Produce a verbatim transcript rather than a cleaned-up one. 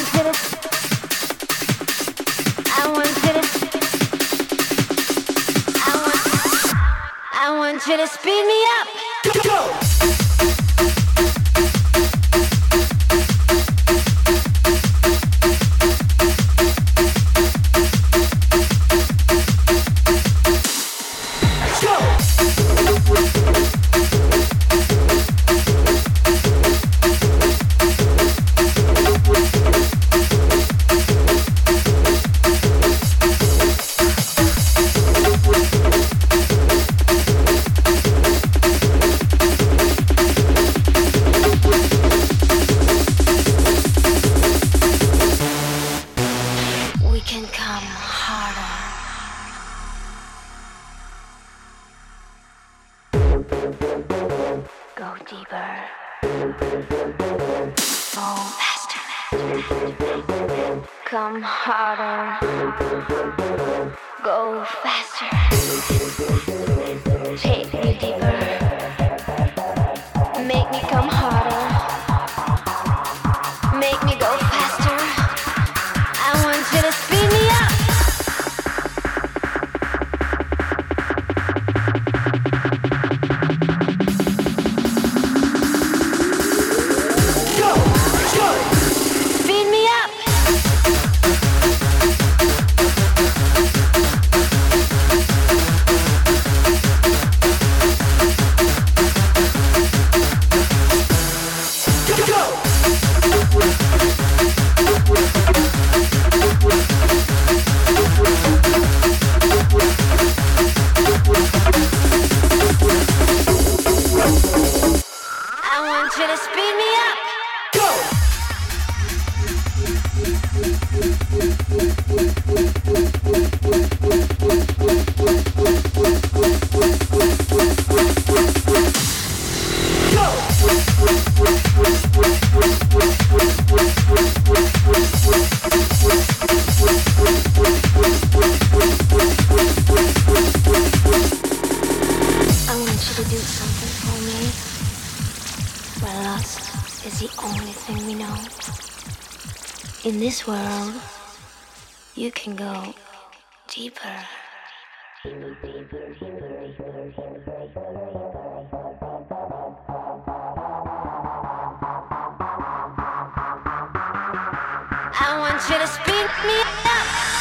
want you to, I want you to, I want, I want you to speed me up. Go! Come harder, go faster, take me deeper, make me come harder, make me go faster. I want you to speed me up. In this world, you can go deeper. I want you to speed me up.